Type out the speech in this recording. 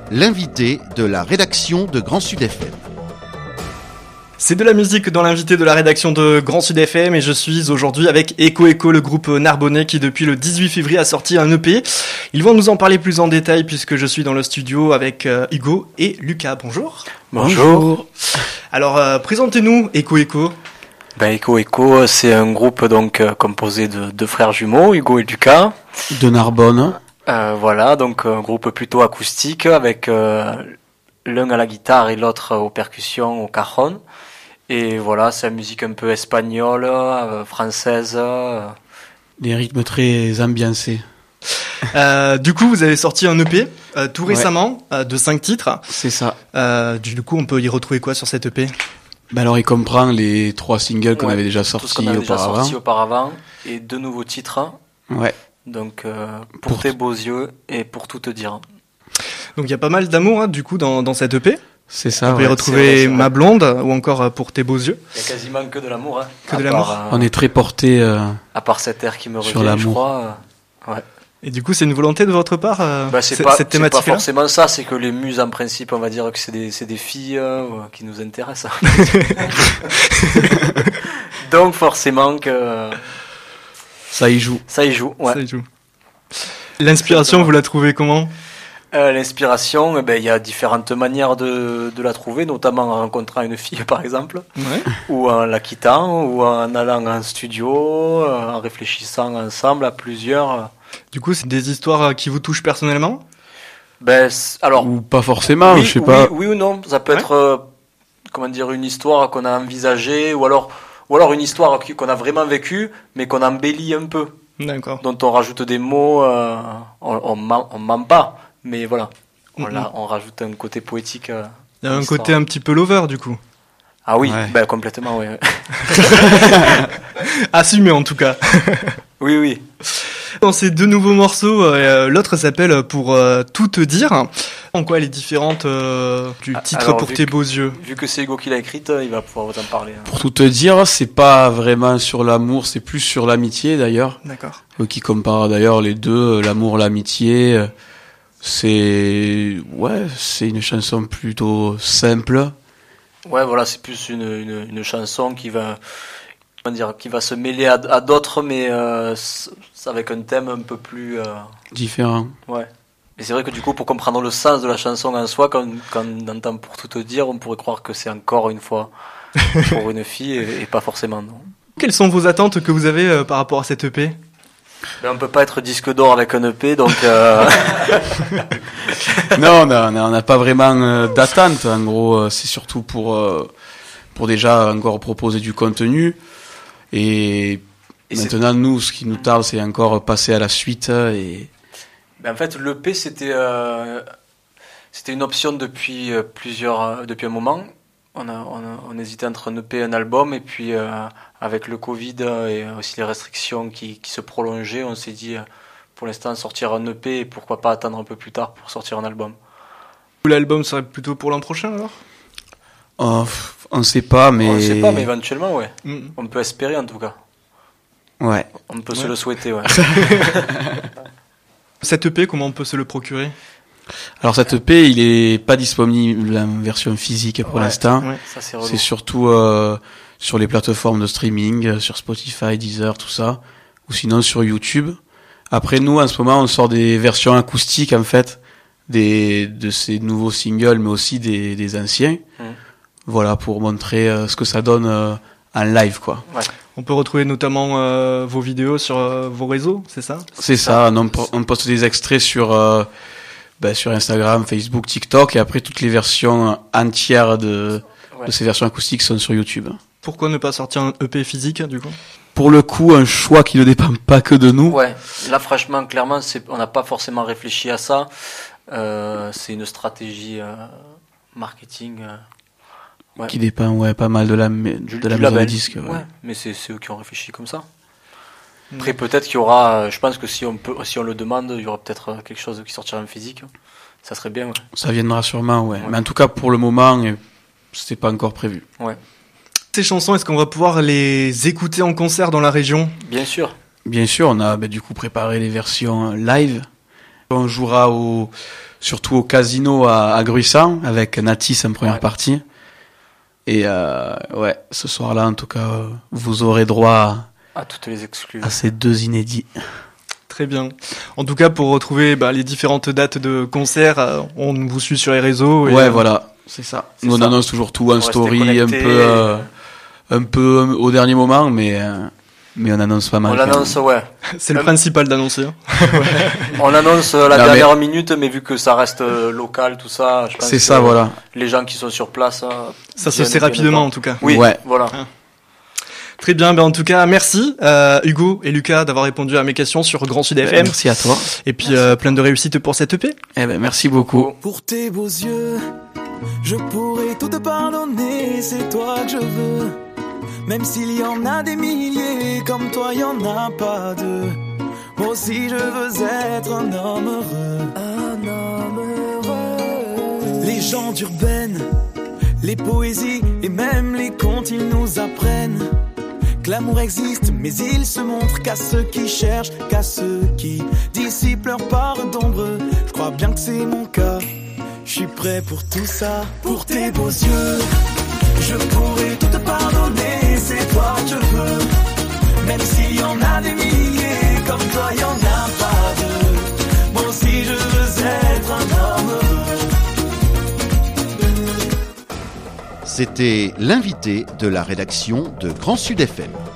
l'invité de la rédaction de Grand Sud FM. C'est de la musique dans l'invité de la rédaction de Grand Sud FM et je suis aujourd'hui avec Echo Echo, le groupe narbonnais qui depuis le 18 février a sorti un EP. Ils vont nous en parler plus en détail puisque je suis dans le studio avec Hugo et Lucas. Bonjour. Bonjour. Alors présentez-nous Echo Echo. Echo Echo, c'est un groupe donc composé de deux frères jumeaux, Hugo et Lucas. De Narbonne. Voilà, donc un groupe plutôt acoustique avec l'un à la guitare et l'autre aux percussions, au cajon. Et voilà, c'est la musique un peu espagnole, française. Des rythmes très ambiancés. Du coup, vous avez sorti un EP tout récemment de 5 titres. C'est ça. Du coup, on peut y retrouver quoi sur cet EP ? Alors, il comprend les 3 singles qu'on avait déjà sortis auparavant et 2 nouveaux titres. Ouais. Donc, pour tes beaux yeux et pour tout te dire. Donc, il y a pas mal d'amour du coup dans cet EP. C'est ça. On peut y retrouver Ma Blonde ou encore Pour tes beaux yeux. Il y a quasiment que de l'amour. Que de l'amour. On est très porté à part cette air qui me revient, sur l'amour. Je crois. Ouais. Et du coup, c'est une volonté de votre part cette thématique. C'est pas forcément ça, c'est que les muses, en principe, on va dire que c'est des filles qui nous intéressent. Donc forcément que ça y joue. Ouais. Ça y joue. L'inspiration, vous la trouvez comment ? L'inspiration, il y a différentes manières de la trouver, notamment en rencontrant une fille, par exemple, ou en la quittant, ou en allant en studio, en réfléchissant ensemble à plusieurs. Du coup, c'est des histoires qui vous touchent personnellement ? Alors, ou pas forcément, oui, je sais pas. Oui ou non, ça peut être, une histoire qu'on a envisagée, ou alors une histoire qu'on a vraiment vécue, mais qu'on embellit un peu. D'accord. Dont on rajoute des mots, on ment pas. Mais voilà, on rajoute un côté poétique. Il y a un côté un petit peu lover, du coup. Ah oui, complètement, oui. Assumé, en tout cas. Oui. Dans ces 2 nouveaux morceaux, l'autre s'appelle Pour tout te dire. En quoi elle est différente du titre Pour tes beaux yeux ? Vu que c'est Hugo qui l'a écrite, il va pouvoir vous en parler. Pour tout te dire, c'est pas vraiment sur l'amour, c'est plus sur l'amitié, d'ailleurs. D'accord. Qui compare d'ailleurs les deux, l'amour, l'amitié. C'est une chanson plutôt simple. Ouais, voilà, c'est plus une chanson qui va se mêler à d'autres, mais avec un thème un peu plus différent. Ouais. Et c'est vrai que du coup, pour comprendre le sens de la chanson en soi, quand on entend Pour tout te dire, on pourrait croire que c'est encore une fois pour une fille et pas forcément, non. Quelles sont vos attentes que vous avez par rapport à cette EP ? On peut pas être disque d'or avec un EP, donc. Non, on n'a pas vraiment d'attente. En gros, c'est surtout pour déjà encore proposer du contenu. Et maintenant, nous, ce qui nous tarde, c'est encore passer à la suite. En fait, l'EP, c'était une option depuis un moment. On hésitait entre un EP et un album, et puis avec le Covid et aussi les restrictions qui se prolongeaient, on s'est dit pour l'instant sortir un EP et pourquoi pas attendre un peu plus tard pour sortir un album. L'album serait plutôt pour l'an prochain alors ? On ne sait pas, mais... On ne sait pas, mais éventuellement, ouais. On peut espérer en tout cas. Ouais. On peut se le souhaiter, ouais. Cet EP, comment on peut se le procurer ? Alors cet EP, il est pas disponible en version physique pour l'instant. Ouais, ça c'est surtout sur les plateformes de streaming, sur Spotify, Deezer, tout ça, ou sinon sur YouTube. Après nous, en ce moment, on sort des versions acoustiques en fait de ces nouveaux singles, mais aussi des anciens. Voilà, pour montrer ce que ça donne en live, quoi. Ouais. On peut retrouver notamment vos vidéos sur vos réseaux, c'est ça ? C'est ça. On poste des extraits sur Instagram, Facebook, TikTok, et après toutes les versions entières de ces versions acoustiques sont sur YouTube. Pourquoi ne pas sortir un EP physique du coup ? Pour le coup, un choix qui ne dépend pas que de nous. Ouais, là franchement, clairement, on n'a pas forcément réfléchi à ça. C'est une stratégie marketing qui dépend pas mal de la maison de disque. Ouais, mais c'est eux qui ont réfléchi comme ça. Après, peut-être qu'il y aura, je pense que si on le demande, il y aura peut-être quelque chose qui sortira en physique. Ça serait bien, ouais. Ça viendra sûrement, ouais. Mais en tout cas, pour le moment, c'était pas encore prévu. Ouais. Ces chansons, est-ce qu'on va pouvoir les écouter en concert dans la région ? Bien sûr. Bien sûr, on a du coup préparé les versions live. On jouera surtout au casino à Gruissant avec Natis en première partie. Et ouais, ce soir-là, en tout cas, vous aurez droit à toutes les exclus. À ces 2 inédits. Très bien. En tout cas, pour retrouver les différentes dates de concerts, on vous suit sur les réseaux. Et, ouais, voilà, c'est ça. Nous, on annonce toujours tout en story, un peu au dernier moment, mais on annonce pas mal. On l'annonce, ouais. C'est le principal d'annoncer. On annonce la dernière minute, mais vu que ça reste local, tout ça, je pense c'est ça, voilà. Les gens qui sont sur place, ça se fait rapidement en tout cas. Oui, ouais. Voilà. Très bien, en tout cas, merci Hugo et Lucas d'avoir répondu à mes questions sur Grand Sud FM. Merci à toi. Et puis plein de réussite pour cette EP. Merci beaucoup. Pour tes beaux yeux, je pourrais tout te pardonner, c'est toi que je veux. Même s'il y en a des milliers, comme toi y en a pas deux. Moi aussi je veux être un homme heureux. Un homme heureux. Les gens d'urbaine, les poésies et même les contes, ils nous apprennent que l'amour existe, mais il se montre qu'à ceux qui cherchent, qu'à ceux qui dissipent leur part d'ombre. Je crois bien que c'est mon cas, je suis prêt pour tout ça. Pour tes beaux yeux, je pourrais tout te pardonner, c'est toi que je veux. Même s'il y en a des milliers, comme toi y en a pas deux. Moi aussi je veux être un homme heureux. C'était l'invité de la rédaction de Grand Sud FM.